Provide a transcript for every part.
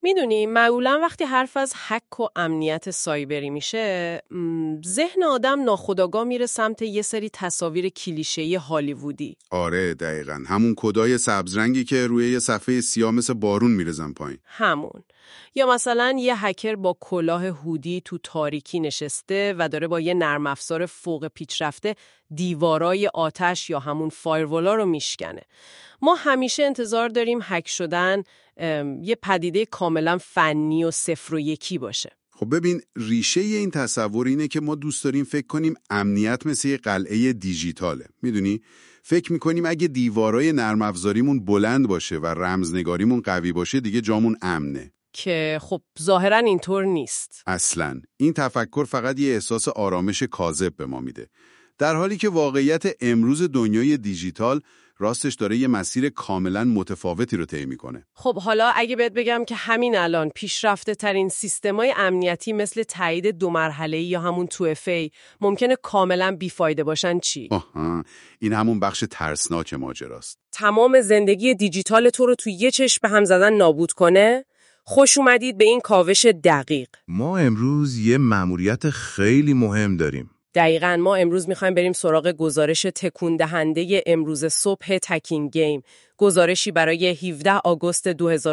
میدونی معمولا وقتی حرف از هک و امنیت سایبری میشه ذهن آدم ناخودآگاه میره سمت یه سری تصاویر کلیشه‌ای هالیوودی. آره دقیقاً، همون کدای سبزرنگی که روی یه صفحه سیاه مثل بارون میرزن پایین. همون. یا مثلا یه هکر با کلاه هودی تو تاریکی نشسته و داره با یه نرم افزار فوق پیچ رفته دیوارای آتش یا همون فایروالا رو میشکنه. ما همیشه انتظار داریم هک شدن یه پدیده کاملا فنی و صفر و یکی باشه. خب ببین، ریشه این تصور اینه که ما دوست داریم فکر کنیم امنیت مثل یه قلعه دیجیتاله. میدونی؟ فکر میکنیم اگه دیوارای نرم افزاریمون بلند باشه و رمزنگاریمون قوی باشه دیگه جامون امنه. که خب ظاهرا اینطور نیست. اصلاً این تفکر فقط یه احساس آرامش کاذب به ما میده، در حالی که واقعیت امروز دنیای دیجیتال راستش داره یه مسیر کاملا متفاوتی رو طی میکنه. خب حالا اگه بهت بگم که همین الان پیشرفته ترین سیستمای امنیتی مثل تایید 2 مرحله‌ای یا همون 2FA ممکنه کاملا بیفایده باشن چی؟ آها، این همون بخش ترسناک ماجراست. تمام زندگی دیجیتال تو رو تو یه چشم به هم زدن نابود کنه؟ خوش اومدید به این کاوش دقیق. ما امروز یه مأموریت خیلی مهم داریم. دقیقاً ما امروز میخوایم بریم سراغ گزارش تکون دهنده امروز صبح تکین گیم، گزارشی برای 17 آگوست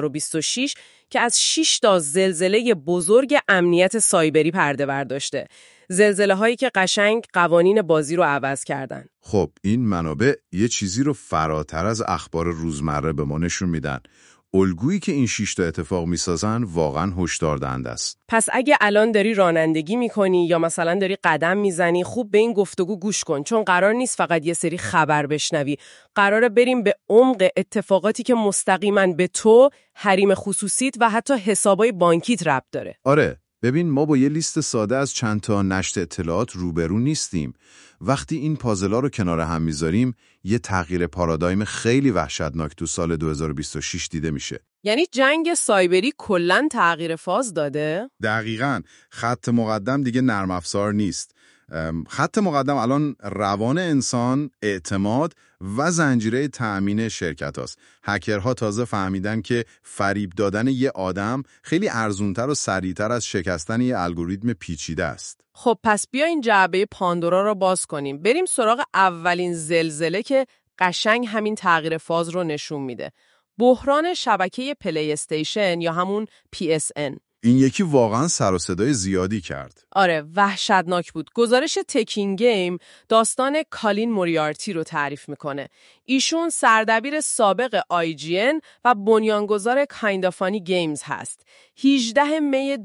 2026 که از 6 تا زلزله بزرگ امنیت سایبری پرده برداشته. زلزله هایی که قشنگ قوانین بازی رو عوض کردن. خب این منابع یه چیزی رو فراتر از اخبار روزمره به ما نشون میدن. الگویی که این 6 تا اتفاق میسازن واقعا هشدار دهنده است. پس اگه الان داری رانندگی میکنی یا مثلا داری قدم میزنی، خوب به این گفتگو گوش کن، چون قرار نیست فقط یه سری خبر بشنوی. قراره بریم به عمق اتفاقاتی که مستقیما به تو، حریم خصوصیت و حتی حسابای بانکیت ربط داره. آره، ببین ما با یه لیست ساده از چند تا نشر اطلاعات روبرو نیستیم. وقتی این پازلا رو کنار هم میذاریم، یه تغییر پارادایم خیلی وحشتناک تو سال 2026 دیده میشه. یعنی جنگ سایبری کلاً تغییر فاز داده؟ دقیقاً، خط مقدم دیگه نرم افزار نیست. خط مقدم الان روان انسان، اعتماد و زنجیره تأمین شرکت هاست. هکرها تازه فهمیدن که فریب دادن یه آدم خیلی ارزونتر و سریعتر از شکستن یه الگوریتم پیچیده است. خب پس بیا این جعبه پاندورا رو باز کنیم. بریم سراغ اولین زلزله که قشنگ همین تغییر فاز رو نشون میده. بحران شبکه پلی استیشن یا همون PSN. این یکی واقعا سر و صدای زیادی کرد. آره، وحشتناک بود. گزارش تکین گیم داستان کالین موریارتی رو تعریف میکنه. ایشون سردبیر سابق IGN و بنیانگذار کایندافانی گیمز هست. 18 می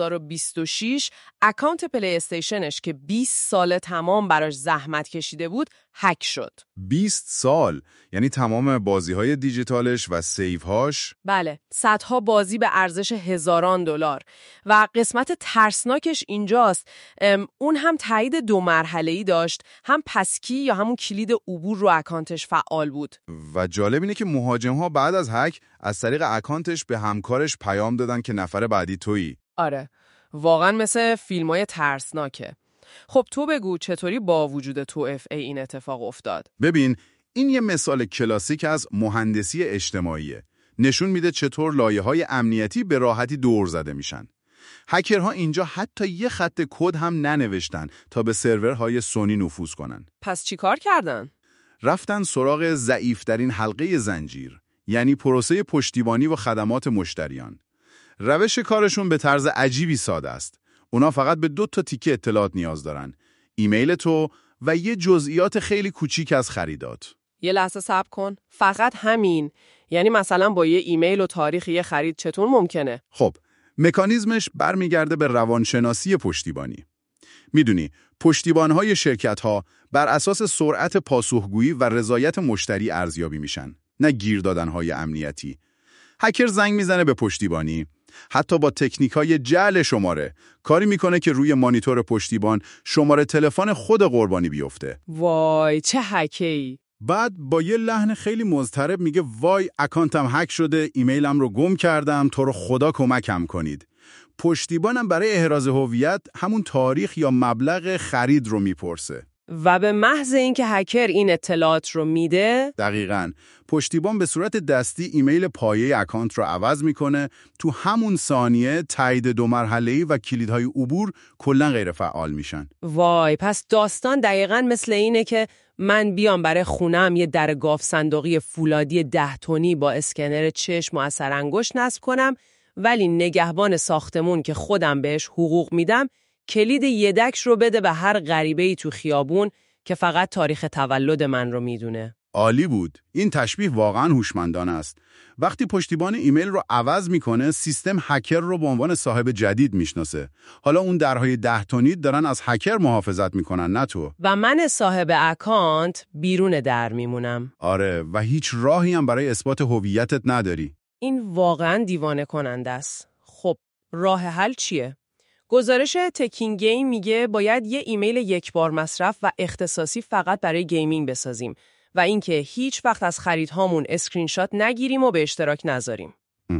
2026 اکانت پلی استیشنش که 20 سال تمام براش زحمت کشیده بود هک شد. 20 سال؟ یعنی تمام بازی‌های دیجیتالش و سیوهاش؟ بله، صدها بازی به ارزش هزاران دلار. و قسمت ترسناکش اینجاست، اون هم تایید 2 مرحله‌ای داشت، هم پسکی یا همون کلید عبور رو اکانتش فعال بود. و جالب اینه که مهاجم‌ها بعد از هک از طریق اکانتش به همکارش پیام دادن که نفر بعدی تویی. آره، واقعا مثل فیلمای ترسناکه. خب تو بگو چطوری با وجود 2FA این اتفاق افتاد؟ ببین، این یه مثال کلاسیک از مهندسی اجتماعیه. نشون میده چطور لایه‌های امنیتی به راحتی دور زده میشن. هکرها اینجا حتی یه خط کد هم ننوشتن تا به سرورهای سونی نفوذ کنن. پس چی کار کردن؟ رفتن سراغ ضعیف‌ترین حلقه زنجیر، یعنی پروسه پشتیبانی و خدمات مشتریان. روش کارشون به طرز عجیبی ساده است. اونا فقط به 2 تا تیکه اطلاعات نیاز دارن: ایمیل تو و یه جزئیات خیلی کوچیک از خریدات. یه لحظه صبر کن. فقط همین؟ یعنی مثلا با یه ایمیل و تاریخ یه خرید چطور ممکنه؟ خب، مکانیزمش برمیگرده به روانشناسی پشتیبانی. میدونی، پشتیبان‌های شرکت‌ها بر اساس سرعت پاسخگویی و رضایت مشتری ارزیابی میشن، نه گیر دادن‌های امنیتی. هکر زنگ میزنه به پشتیبانی، حتی با تکنیک‌های جعل شماره کاری میکنه که روی مانیتور پشتیبان شماره تلفن خود قربانی بیفته. وای چه هکری! بعد با یه لحن خیلی مضطرب میگه وای اکانتم هک شده، ایمیلم رو گم کردم، تو رو خدا کمکم کنید. پشتیبانم برای احراز هویت همون تاریخ یا مبلغ خرید رو میپرسه. و به محض اینکه هکر این اطلاعات رو میده، دقیقاً پشتیبان به صورت دستی ایمیل پایه اکانت رو عوض میکنه، تو همون ثانیه تایید 2 مرحله‌ای و کلیدهای عبور کلاً غیر فعال میشن. وای، پس داستان دقیقاً مثل اینه که من بیام برای خونم یه در گاف صندوقی فولادی 10 تنی با اسکنر چشم و اثر انگشت نصب کنم، ولی نگهبان ساختمون که خودم بهش حقوق میدم کلید یدک رو بده به هر غریبه‌ای تو خیابون که فقط تاریخ تولد من رو میدونه. عالی بود. این تشبیه واقعاً هوشمندانه است. وقتی پشتیبان ایمیل رو عوض میکنه، سیستم هکر رو به عنوان صاحب جدید میشناسه. حالا اون درهای 10 تنی دارن از هکر محافظت میکنن، نه تو. و من صاحب اکانت بیرون در میمونم. آره، و هیچ راهی هم برای اثبات هویتت نداری. این واقعاً دیوانه کننده است. خب، راه حل چیه؟ گزارش تکین گیم میگه باید یه ایمیل یک بار مصرف و اختصاصی فقط برای گیمینگ بسازیم و اینکه هیچ وقت از خریدهامون اسکرین شات نگیریم و به اشتراک نذاریم.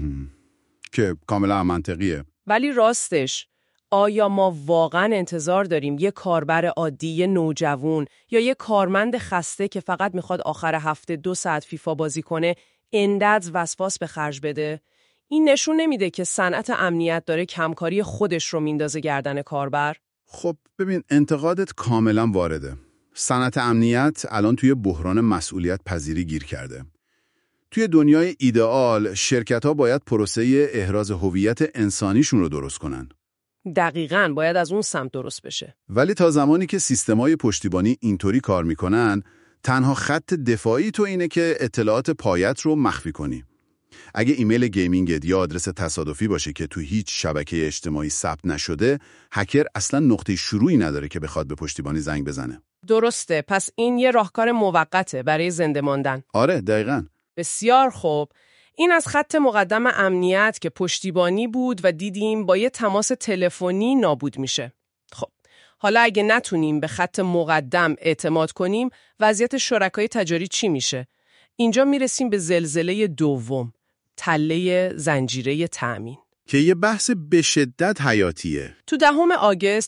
که کاملا منطقیه. ولی راستش، آیا ما واقعاً انتظار داریم یه کاربر عادی، یه نوجوان یا یه کارمند خسته که فقط میخواد آخر هفته 2 ساعت فیفا بازی کنه انداز وسواس به خرج بده؟ این نشون نمیده که صنعت امنیت داره کمکاری خودش رو میندازه گردن کاربر؟ خب ببین، انتقادت کاملا وارده. صنعت امنیت الان توی بحران مسئولیت پذیری گیر کرده. توی دنیای ایدئال شرکت‌ها باید پروسه احراز هویت انسانیشون رو درست کنن. دقیقاً باید از اون سمت درست بشه. ولی تا زمانی که سیستم‌های پشتیبانی اینطوری کار میکنن، تنها خط دفاعی تو اینه که اطلاعات پایت رو مخفی کنی. اگه ایمیل گیمینگت یا آدرس تصادفی باشه که تو هیچ شبکه اجتماعی ثبت نشده، هکر اصلا نقطه شروعی نداره که بخواد به پشتیبانی زنگ بزنه. درسته، پس این یه راهکار موقته برای زنده ماندن. آره، دقیقاً. بسیار خوب. این از خط مقدم امنیت که پشتیبانی بود و دیدیم با یه تماس تلفنی نابود میشه. خب، حالا اگه نتونیم به خط مقدم اعتماد کنیم، وضعیت شرکای تجاری چی میشه؟ اینجا میرسیم به زلزله دوم، تله زنجیره تأمین، که یه بحث به شدت حیاتیه. تو 10 آگوست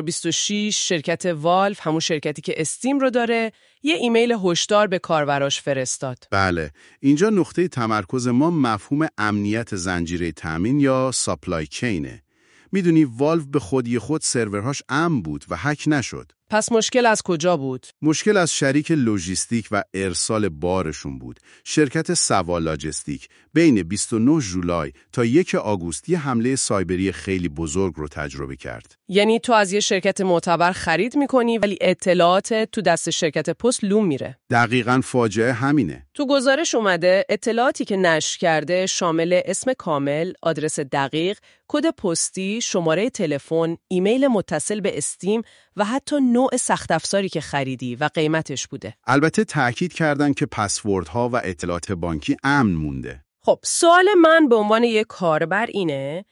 2026 شرکت والف، همون شرکتی که استیم رو داره، یه ایمیل هشدار به کاربراش فرستاد. بله، اینجا نقطه تمرکز ما مفهوم امنیت زنجیره تامین یا سپلای چینه. میدونی والف به خودی خود سرورهاش امن بود و هک نشد. پس مشکل از کجا بود؟ مشکل از شریک لوجستیک و ارسال بارشون بود. شرکت سوا لاجستیک بین 29 ژولای تا 1 آگوست یه حمله سایبری خیلی بزرگ رو تجربه کرد. یعنی تو از یه شرکت معتبر خرید میکنی ولی اطلاعات تو دست شرکت پست لوم میره. دقیقاً فاجعه همینه. تو گزارش اومده اطلاعاتی که نشر کرده شامل اسم کامل، آدرس دقیق، کد پستی، شماره تلفن، ایمیل متصل به استیم و حتی نوع سخت افزاری که خریدی و قیمتش بوده. البته تأکید کردن که پسوردها و اطلاعات بانکی امن مونده. خب، سوال من به عنوان یک کاربر اینه،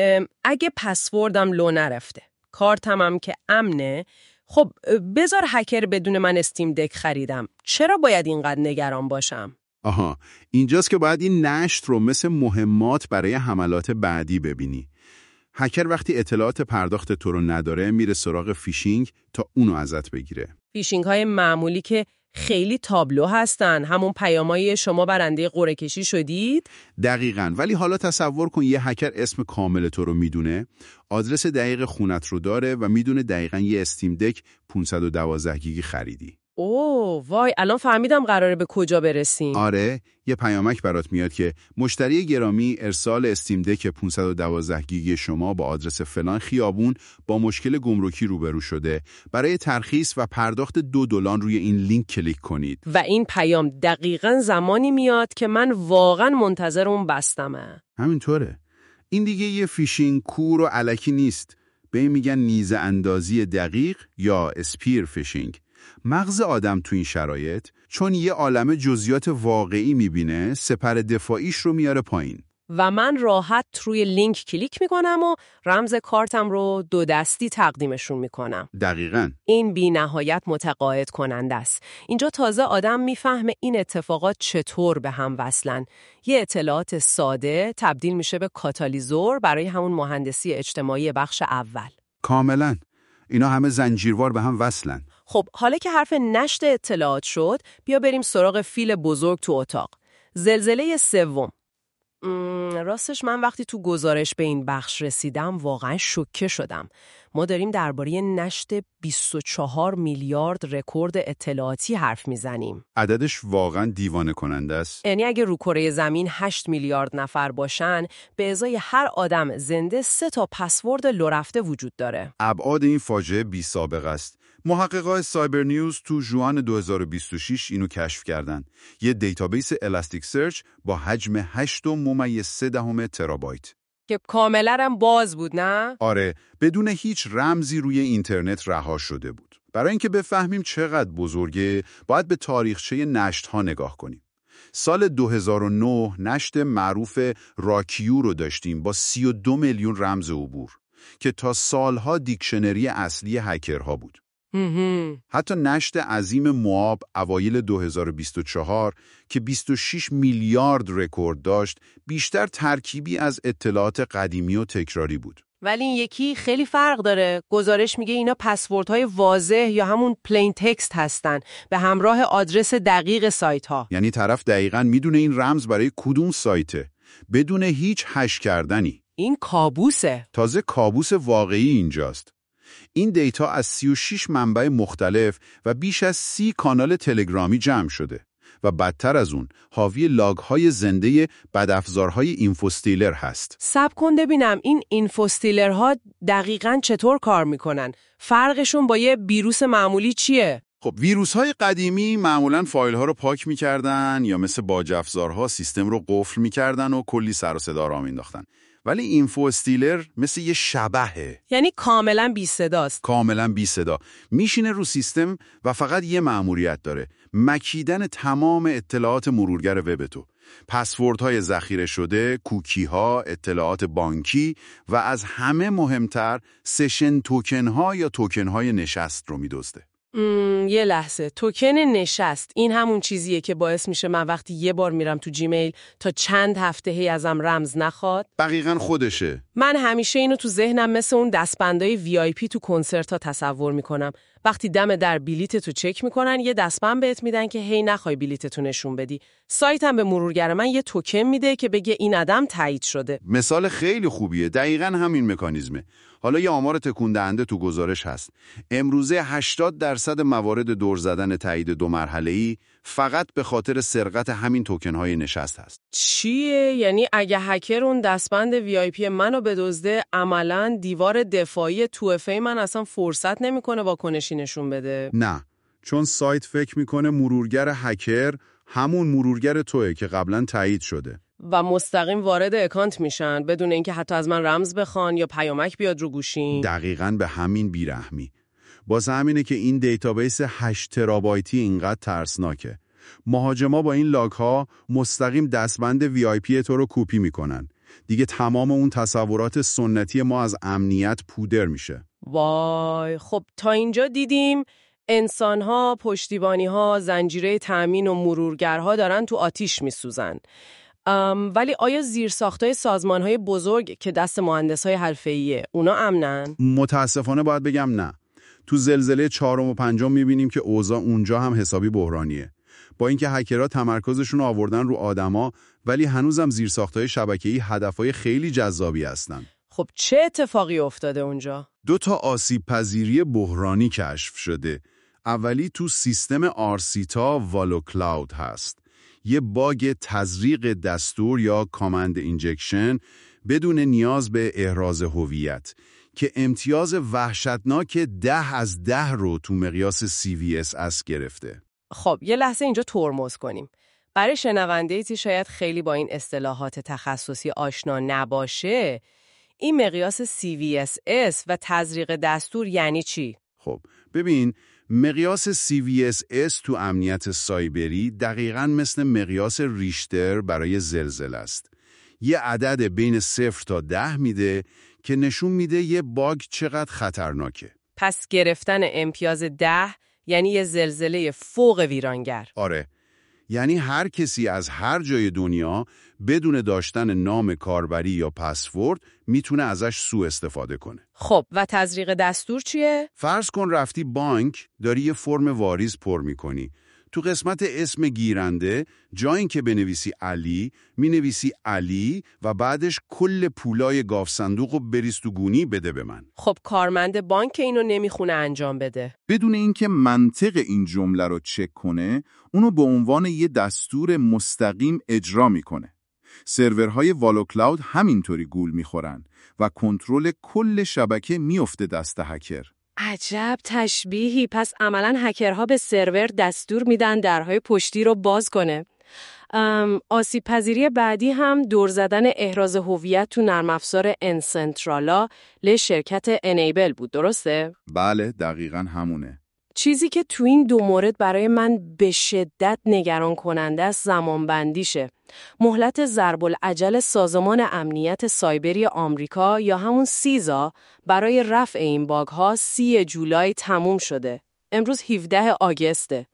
اگه پسوردم لو نرفته، کارتم هم که امنه، خب بذار هکر بدون من استیم دک خریدم، چرا باید اینقدر نگران باشم؟ آها، اینجاست که باید این نشت رو مثل مهمات برای حملات بعدی ببینی. هکر وقتی اطلاعات پرداخت تو رو نداره میره سراغ فیشینگ تا اونو ازت بگیره. فیشینگ های معمولی که خیلی تابلو هستن، همون پیامایی شما برنده قرعه کشی شدید؟ دقیقاً. ولی حالا تصور کن یه هکر اسم کامل تو رو میدونه، آدرس دقیق خونت رو داره و میدونه دقیقاً یه استیم دک 512 گیگی خریدی. اوه وای، الان فهمیدم قراره به کجا برسیم. آره، یه پیامک برات میاد که مشتری گرامی، ارسال استیم دک 512 گیگی شما با آدرس فلان خیابون با مشکل گمرکی روبرو شده. برای ترخیص و پرداخت $2 روی این لینک کلیک کنید. و این پیام دقیقاً زمانی میاد که من واقعاً منتظر اون بستمه. همینطوره. این دیگه یه فیشینگ کور و الکی نیست. به این میگن نیزه اندازی دقیق یا اسپیر فیشینگ. مغز آدم تو این شرایط چون یه عالمه جزئیات واقعی میبینه، سپر دفاعیش رو میاره پایین. و من راحت روی لینک کلیک میکنم و رمز کارتم رو 2 دستی تقدیمشون میکنم. دقیقاً. این بی نهایت متقاعد کننده است. اینجا تازه آدم میفهمه این اتفاقات چطور به هم وصلن. یه اطلاعات ساده تبدیل میشه به کاتالیزور برای همون مهندسی اجتماعی بخش اول. کاملاً. اینا همه زنجیروار به هم وصلن. خب حالا که حرف نشر اطلاعات شد، بیا بریم سراغ فیل بزرگ تو اتاق. زلزله سوم. راستش من وقتی تو گزارش به این بخش رسیدم واقعا شوکه شدم. ما داریم درباره نشر 24 میلیارد رکورد اطلاعاتی حرف میزنیم. عددش واقعا دیوانه کننده است. یعنی اگه رو کره زمین 8 میلیارد نفر باشن، به ازای هر آدم زنده 3 تا پسورد لورفته وجود داره. ابعاد این فاجعه بی سابقه است. محققای سایبر نیوز تو ژوئن 2026 اینو کشف کردن. یه دیتابیس الاستیک سرچ با حجم 8.3 ترابایت. که کاملا هم باز بود، نه؟ آره، بدون هیچ رمزی روی اینترنت رها شده بود. برای اینکه بفهمیم چقدر بزرگه، باید به تاریخچه نشت‌ها نگاه کنیم. سال 2009 نشت معروف راکیو رو داشتیم با 32 میلیون رمز عبور که تا سالها دیکشنری اصلی هکرها بود. حتی نشت عظیم موآب اوایل 2024 که 26 میلیارد رکورد داشت، بیشتر ترکیبی از اطلاعات قدیمی و تکراری بود. ولی این یکی خیلی فرق داره. گزارش میگه اینا پسوردهای واضح یا همون پلین تکست هستن به همراه آدرس دقیق سایت ها. یعنی طرف دقیقاً میدونه این رمز برای کدوم سایته، بدون هیچ هش کردنی. این کابوسه. تازه کابوس واقعی اینجاست. این دیتا از 36 منبع مختلف و بیش از 30 کانال تلگرامی جمع شده و بدتر از اون حاوی لاگ‌های زنده بدافزارهای اینفوستیلر هست. صبر کن ببینم این اینفوستیلرها دقیقاً چطور کار میکنن؟ فرقشون با یه ویروس معمولی چیه؟ خب ویروس‌های قدیمی معمولاً فایل‌ها رو پاک می‌کردن یا مثل باج افزارها سیستم رو قفل می‌کردن و کلی سر و صدا راه مینداختن. ولی اینفو استیلر مثل یه شبحه. یعنی کاملا بی صداست. کاملا بی صدا. میشینه رو سیستم و فقط یه مأموریت داره: مکیدن تمام اطلاعات مرورگر وب تو. پسوردهای ذخیره شده، کوکی‌ها، اطلاعات بانکی و از همه مهمتر سشن توکن‌ها یا توکن‌های نشست رو میدزده. یه لحظه، توکن نشست این همون چیزیه که باعث میشه من وقتی یه بار میرم تو جیمیل تا چند هفته هی ازم رمز نخواد؟ دقیقاً خودشه. من همیشه اینو تو ذهنم مثل اون دستبندای VIP تو کنسرت ها تصور میکنم. وقتی دم در بلیتتو چک میکنن یه دستبند بهت میدن که هی نخوای بلیتتو نشون بدی. سایتم به مرورگر من یه توکن میده که بگه این آدم تایید شده. مثال خیلی خوبیه. دقیقاً همین مکانیزمه. حالا یه آمار تکون دهنده تو گزارش هست. امروزه 80% موارد دور زدن تایید 2 مرحله‌ای فقط به خاطر سرقت همین توکن‌های نشست هست. چیه؟ یعنی اگه هکر اون دستبند VIP منو بدزده، عملاً دیوار دفاعی 2FA من اصلا فرصت نمیکنه واکنشی نشون بده؟ نه، چون سایت فکر میکنه مرورگر هکر همون مرورگر توئه که قبلا تایید شده و مستقیم وارد اکانت میشن بدون اینکه حتی از من رمز بخوان یا پیامک بیاد رو گوشیم. دقیقاً به همین بیرحمی. واسه همینه که این دیتابیس 8 ترابایتی اینقدر ترسناکه. مهاجما با این لاگ ها مستقیم دستبند VIP تو رو کپی میکنن. دیگه تمام اون تصورات سنتی ما از امنیت پودر میشه. وای، خب تا اینجا دیدیم انسان‌ها، پشتیبانی‌ها، زنجیره تأمین و مرورگرها دارن تو آتیش میسوزن. ولی آیا زیرساخت‌های سازمان‌های بزرگ که دست مهندس‌های حرفه‌ایه اونا امنن؟ متاسفانه باید بگم نه. تو زلزله 4 و 5 می‌بینیم که اوضاع اونجا هم حسابی بحرانیه. با اینکه هکرها تمرکزشون رو آوردن رو آدما، ولی هنوزم زیرساخت‌های شبکه‌ای هدف‌های خیلی جذابی هستن. خب چه اتفاقی افتاده اونجا؟ 2 تا آسیب پذیری بحرانی کشف شده. اولی تو سیستم آرسیتا والو کلاود هست. یه باگ تزریق دستور یا کامند اینجکشن بدون نیاز به احراز هویت که امتیاز وحشتناک 10 از 10 رو تو مقیاس CVSS گرفته. خب یه لحظه اینجا ترمز کنیم. برای شنونده‌ای که شاید خیلی با این اصطلاحات تخصصی آشنا نباشه، این مقیاس CVSS و تزریق دستور یعنی چی؟ خب ببین، مقیاس CVSS تو امنیت سایبری دقیقاً مثل مقیاس ریشتر برای زلزله است. یه عدد بین 0 تا 10 میده که نشون میده یه باگ چقدر خطرناکه. پس گرفتن امتیاز 10 یعنی یه زلزله فوق ویرانگر. آره، یعنی هر کسی از هر جای دنیا بدون داشتن نام کاربری یا پسورد میتونه ازش سوء استفاده کنه. خب و تزریق دستور چیه؟ فرض کن رفتی بانک، داری یه فرم واریز پر میکنی. تو قسمت اسم گیرنده جای این که بنویسی علی، مینویسی علی و بعدش کل پولای گاف صندوق رو بریز تو گونی بده به من. خب کارمند بانک اینو نمیخونه انجام بده. بدون اینکه منطق این جمله رو چک کنه، اونو به عنوان یه دستور مستقیم اجرا میکنه. سرورهای والو کلاود همینطوری گول میخورن و کنترل کل شبکه میفته دست هکر. عجب تشبیهی. پس عملاً هکرها به سرور دستور میدن درهای پشتی رو باز کنه. آسیب پذیری بعدی هم دور زدن احراز هویت تو نرم افزار انسنترالا شرکت انیبل بود، درسته؟ بله، دقیقاً همونه. چیزی که تو این دو مورد برای من به شدت نگران کننده است زمانبندیشه. مهلت ضرب العجل سازمان امنیت سایبری آمریکا یا همون سیزا برای رفع این باگ ها 30 جولای تموم شده. امروز 17 آگسته.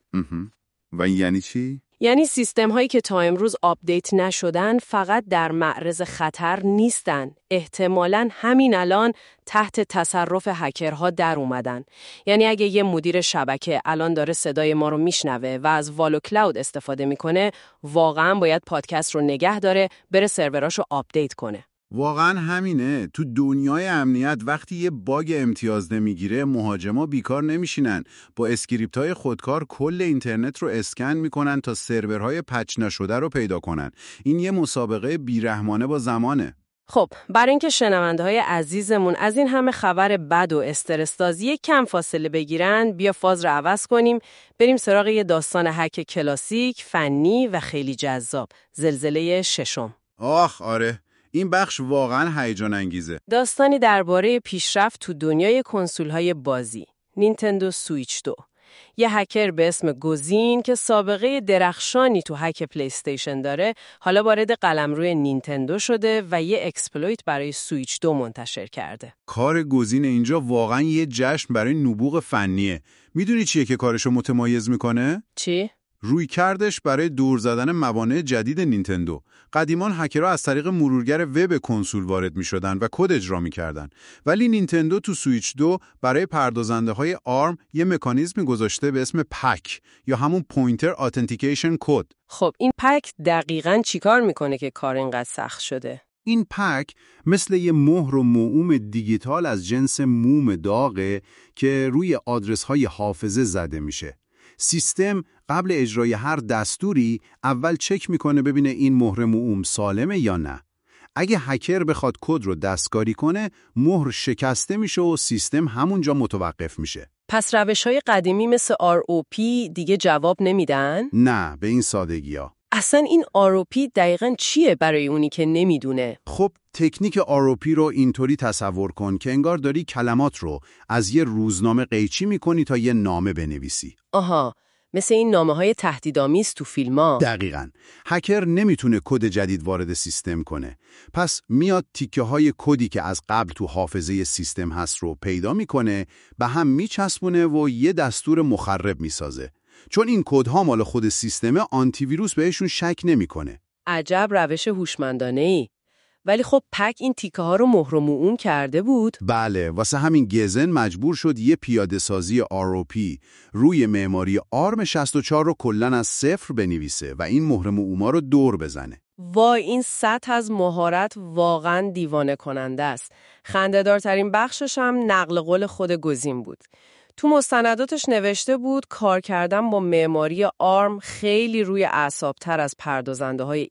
و این یعنی چی؟ یعنی سیستم هایی که تا امروز آپدیت نشدن فقط در معرض خطر نیستن. احتمالاً همین الان تحت تصرف هکرها در اومدن. یعنی اگه یه مدیر شبکه الان داره صدای ما رو میشنوه و از والو کلاود استفاده میکنه، واقعاً باید پادکست رو نگه داره، بره سروراشو آپدیت کنه. واقعا همینه. تو دنیای امنیت وقتی یه باگ امتیاز نمیگیره، مهاجما بیکار نمیشینن. با اسکریپت‌های خودکار کل اینترنت رو اسکن میکنن تا سرورهای پچ نشده رو پیدا کنن. این یه مسابقه بیرحمانه با زمانه. خب برای اینکه شنونده‌های عزیزمون از این همه خبر بد و استرس‌سازی کم فاصله بگیرن، بیا فاز رو عوض کنیم، بریم سراغ یه داستان هک کلاسیک، فنی و خیلی جذاب. زلزله ششم. آخ آره، این بخش واقعا هیجان انگیزه. داستانی درباره پیشرفت تو دنیای کنسول‌های بازی. نینتندو سویچ 2. یه هکر به اسم گوزین که سابقه درخشانی تو هک پلی استیشن داره، حالا وارد قلمروی نینتندو شده و یه اکسپلویت برای سویچ 2 منتشر کرده. کار گوزین اینجا واقعا یه جشن برای نبوغ فنیه. میدونی چیه که کارشو متمایز میکنه؟ چی؟ روی کردش برای دور زدن موانع جدید نینتندو. قدیمان هکرها از طریق مرورگر وب کنسول وارد می‌شدن و کد اجرا می‌کردن. ولی نینتندو تو سویچ 2 برای پردازنده‌های آرم یه مکانیزمی گذاشته به اسم پک یا همون پوینتر اتنتیکیشن کد. خب این پک دقیقاً چیکار میکنه که کار اینقدر سخت شده؟ این پک مثل یه مهر و موم دیجیتال از جنس موم داغه که روی آدرس‌های حافظه زده میشه. سیستم قبل اجرای هر دستوری اول چک میکنه ببینه این مهر موم سالمه یا نه. اگه هکر بخواد کد رو دستکاری کنه، مهر شکسته میشه و سیستم همونجا متوقف میشه. پس روش‌های قدیمی مثل ROP دیگه جواب نمیدن؟ نه، به این سادگی‌ها. اصلا این ROP دقیقاً چیه برای اونی که نمیدونه؟ خب تکنیک ROP رو اینطوری تصور کن که انگار داری کلمات رو از یه روزنامه قیچی میکنی تا یه نامه بنویسی. آها، مثل این نامه‌های تهدیدآمیز تو فیلم‌ها. دقیقاً. هکر نمیتونه کد جدید وارد سیستم کنه. پس میاد تیکه‌های کدی که از قبل تو حافظه سیستم هست رو پیدا میکنه، به هم میچسبونه و یه دستور مخرب میسازه. چون این کدها مال خود سیستمه، آنتی ویروس بهشون شک نمیکنه. عجب روش هوشمندانه‌ای. ولی خب پک این تیکه ها رو مهر و موم کرده بود؟ بله، واسه همین گزن مجبور شد یه پیاده سازی ROP روی معماری آرم 64 رو کلن از صفر بنویسه و این مهر موما رو دور بزنه. وای، این سطح از مهارت واقعا دیوانه کننده است. خنده‌دارترین بخشش هم نقل قول خود گزین بود. تو مستنداتش نوشته بود کار کردن با معماری آرم خیلی روی اعصاب‌تر از پردازنده‌های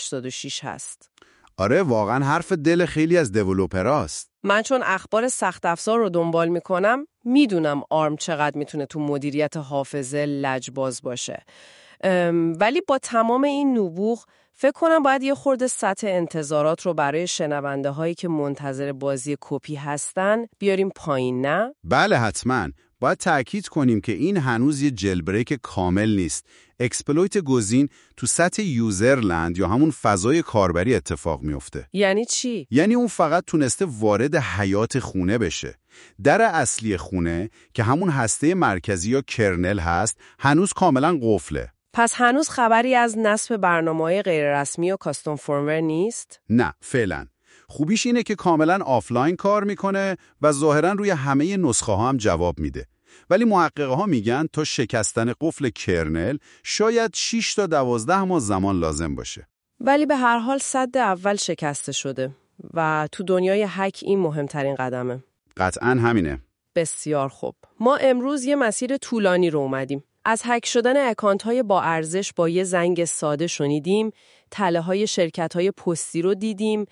x86 هست. آره، واقعا حرف دل خیلی از دیولوپراست. من چون اخبار سخت افزار رو دنبال میکنم، میدونم آرم چقدر میتونه تو مدیریت حافظه لجباز باشه. ولی با تمام این نبوغ فکر کنم باید یه خورده سطح انتظارات رو برای شنونده هایی که منتظر بازی کپی هستن بیاریم پایین، نه؟ بله حتماً. باید تأکید کنیم که این هنوز یه جلبریک کامل نیست. اکسپلویت گزین تو سطح یوزرلند یا همون فضای کاربری اتفاق میفته. یعنی چی؟ یعنی اون فقط تونسته وارد حیات خونه بشه. در اصلی خونه که همون هسته مرکزی یا کرنل هست، هنوز کاملا قفله. پس هنوز خبری از نصب برنامه‌های غیررسمی و کاستوم فرمور نیست؟ نه، فعلا. خوبیش اینه که کاملا آفلاین کار میکنه و ظاهرا روی همه نسخه ها هم جواب میده. ولی محققه ها میگن تا شکستن قفل کرنل شاید 6 تا 12 ماه زمان لازم باشه. ولی به هر حال سد اول شکسته شده و تو دنیای هک این مهمترین قدمه. قطعاً همینه. بسیار خوب. ما امروز یه مسیر طولانی رو اومدیم. از هک شدن اکانت‌های با ارزش با یه زنگ ساده شنیدیم، تله‌های شرکت‌های پستی رو دیدیم،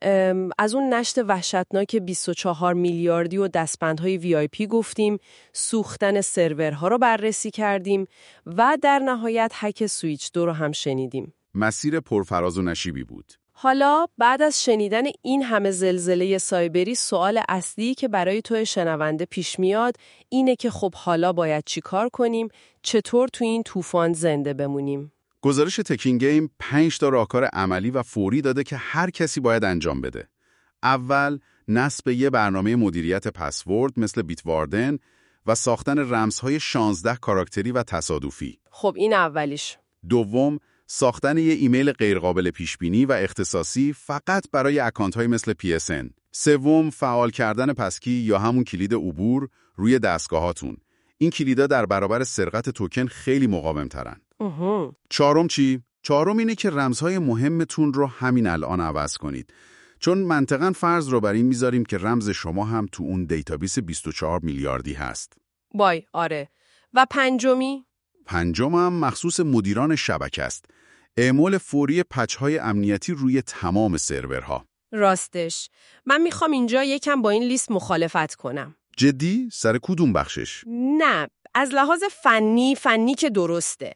از اون نشت وحشتناک 24 میلیاردی و دستبندهای VIP گفتیم، سوختن سرورها رو بررسی کردیم و در نهایت هک سویچ 2 رو هم شنیدیم. مسیر پرفراز و نشیبی بود. حالا بعد از شنیدن این همه زلزله سایبری سوال اصلی که برای تو شنونده پیش میاد اینه که خب حالا باید چی کار کنیم؟ چطور تو این طوفان زنده بمونیم؟ گزارش تکین گیم 5 تا راهکار عملی و فوری داده که هر کسی باید انجام بده. اول، نصب یه برنامه مدیریت پسورد مثل بیتواردن و ساختن رمزهای 16 کاراکتری و تصادفی. خب این اولیش. دوم، ساختن یه ایمیل غیرقابل پیشبینی و اختصاصی فقط برای اکانت‌های مثل PSN. سوم، فعال کردن پسکی یا همون کلید عبور روی دستگاهاتون. این کلیدا در برابر سرقت توکن خیلی مقاوم‌ترن. چهارم چی؟ چهارم اینه که رمزهای مهمتون رو همین الان عوض کنید. چون منطقاً فرض رو بر این میذاریم که رمز شما هم تو اون دیتابیس 24 میلیاردی هست. آره. و پنجمی؟ پنجم هم مخصوص مدیران شبکه است. اعمال فوری پچ‌های امنیتی روی تمام سرورها. راستش. من میخوام اینجا یکم با این لیست مخالفت کنم. جدی؟ سر کدوم بخشش؟ نه، از لحاظ فنی که درسته.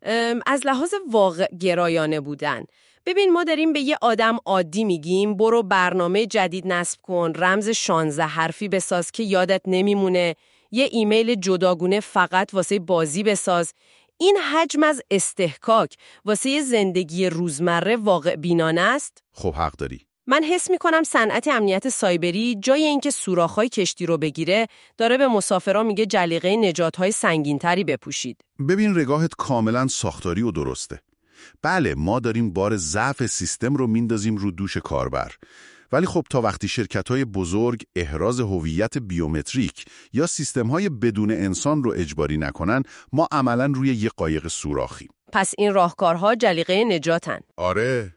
از لحاظ واقع گرایانه بودن. ببین ما داریم به یه آدم عادی میگیم برو برنامه جدید نصب کن، رمز 16 حرفی بساز که یادت نمیمونه، یه ایمیل جداگونه فقط واسه بازی بساز. این حجم از استحکاک واسه زندگی روزمره واقع بینانه است؟ خب حق داری. من حس میکنم صنعت امنیت سایبری جای اینکه سوراخ‌های کشتی رو بگیره داره به مسافرا میگه جلیقه نجات‌های سنگین‌تری بپوشید. ببین رگاهت کاملا ساختاری و درسته. بله ما داریم بار ضعف سیستم رو میندازیم رو دوش کاربر. ولی خب تا وقتی شرکت‌های بزرگ احراز هویت بیومتریک یا سیستم‌های بدون انسان رو اجباری نکنن، ما عملاً روی یه قایق سوراخیم. پس این راهکارها جلیقه نجاتن. آره.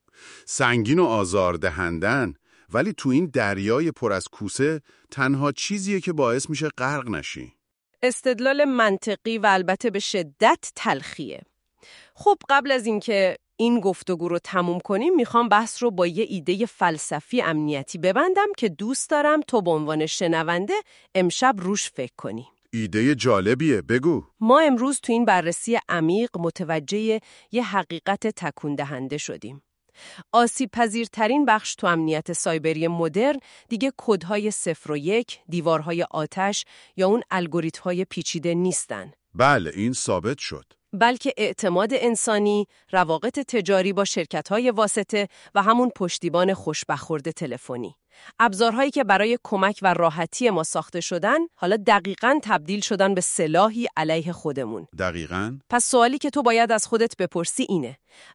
سنگین و آزاردهندن، ولی تو این دریای پر از کوسه تنها چیزیه که باعث میشه غرق نشی. استدلال منطقی و البته به شدت تلخیه. خب قبل از اینکه این گفتگو رو تموم کنیم میخوام بحث رو با یه ایده فلسفی امنیتی ببندم که دوست دارم تو به عنوان شنونده امشب روش فکر کنی. ایده جالبیه، بگو. ما امروز تو این بررسی عمیق متوجه یه حقیقت تکون دهنده شدیم. آسیب پذیرترین بخش تو امنیت سایبری مدرن دیگه کدهای 0 و 1، دیوارهای آتش یا اون الگوریتم‌های پیچیده نیستن. بله این ثابت شد. بلکه اعتماد انسانی، روابط تجاری با شرکت‌های واسطه و همون پشتیبان خوشبخورد تلفنی. ابزارهایی که برای کمک و راحتی ما ساخته شدن، حالا دقیقاً تبدیل شدن به سلاحی علیه خودمون. دقیقاً؟ پس سوالی که تو باید از خودت بپرسی اینه.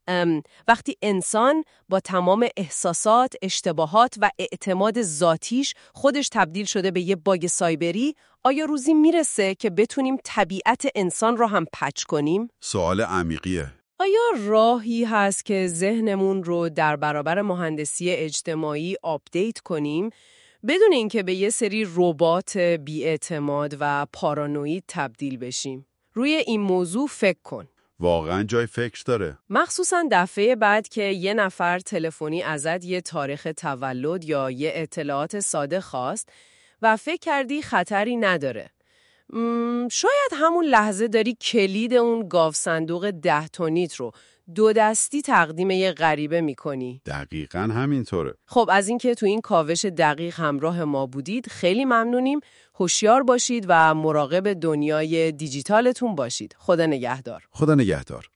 وقتی انسان با تمام احساسات، اشتباهات و اعتماد ذاتیش خودش تبدیل شده به یه باگ سایبری، آیا روزی میرسه که بتونیم طبیعت انسان رو هم پچ کنیم؟ سوال عمیقیه. آیا راهی هست که ذهنمون رو در برابر مهندسی اجتماعی آپدیت کنیم بدون اینکه به یه سری ربات بی‌اعتماد و پارانوید تبدیل بشیم؟ روی این موضوع فکر کن. واقعا جای فکر داره. مخصوصاً دفعه بعد که یه نفر تلفنی ازت یه تاریخ تولد یا یه اطلاعات ساده خواست و فکر کردی خطری نداره. شاید همون لحظه کلی کلید اون گاو صندوق 10 تونیت رو 2 دستی تقدیم یه غریبه میکنی. دقیقاً همینطوره. خب از اینکه تو این کاوش دقیق همراه ما بودید خیلی ممنونیم. هوشیار باشید و مراقب دنیای دیجیتالتون باشید. خدا نگهدار. خدا نگهدار.